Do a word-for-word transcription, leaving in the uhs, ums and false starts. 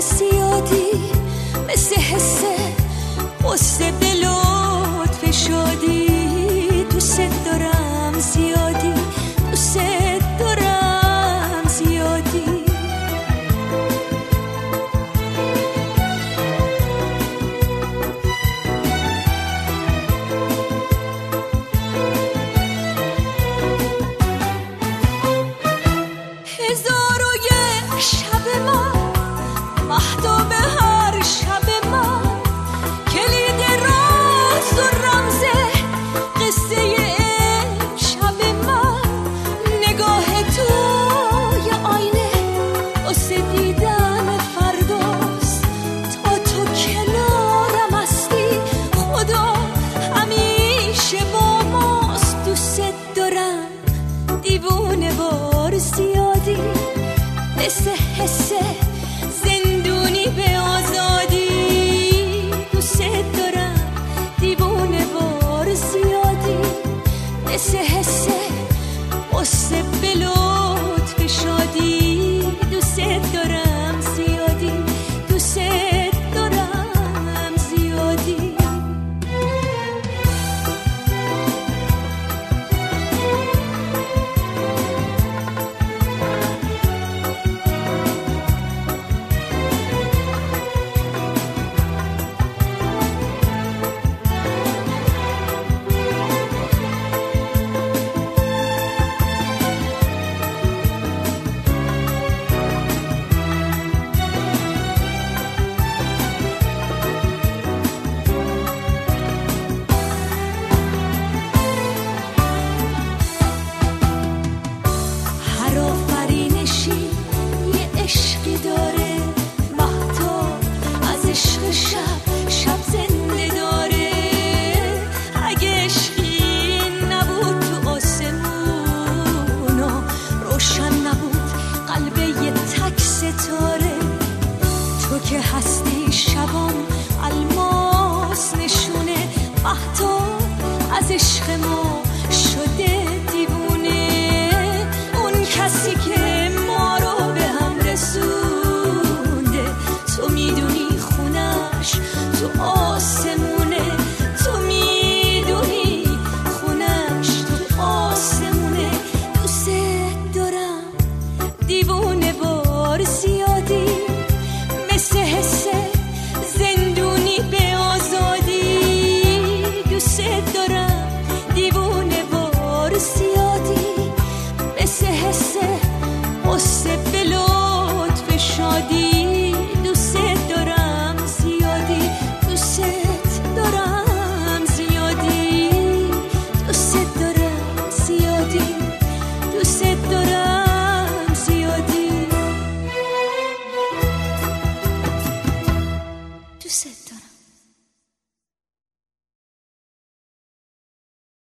زیادی، مثل حس قصه به لطف شادی. دوست دارم زیادی، دوست دارم زیادی. هزار و یک شب من، مهتاب هر شب من، کلید راز و رمز قصه شب من. نگاه تو یه آینه واسه دیدن فرداست. تا تو کنارم هستی خدا همیشه با ماست. دوست دارم دیوونه وار زیادی، مثل حس زندونی به آزادی. دوست دارم دیوونه وار زیادی، مثل حس قصه به لطف شادی. دوست دارم زیادی، دوست دارم زیادی. هر آفرینشی یه عشقی داره، مهتاب از عشق شب شب زنده داره. اگه عشقی نبود تو آسمون و روشن نبود قلب یه تک ستاره. تو که هستی شبام الماس نشونه، مهتاب از عشق ما شده دیوونه. اون کسی که ما رو به هم رسونده، تو میدونی خونش تو آسمونه. تو میدونی خونش تو آسمونه. دوست دارم دیوونه وار زیادی، مثل حس زندونی به آزادی. دوست دارم دیوونه وار زیادی، مثل حس قصه به لطف شادی.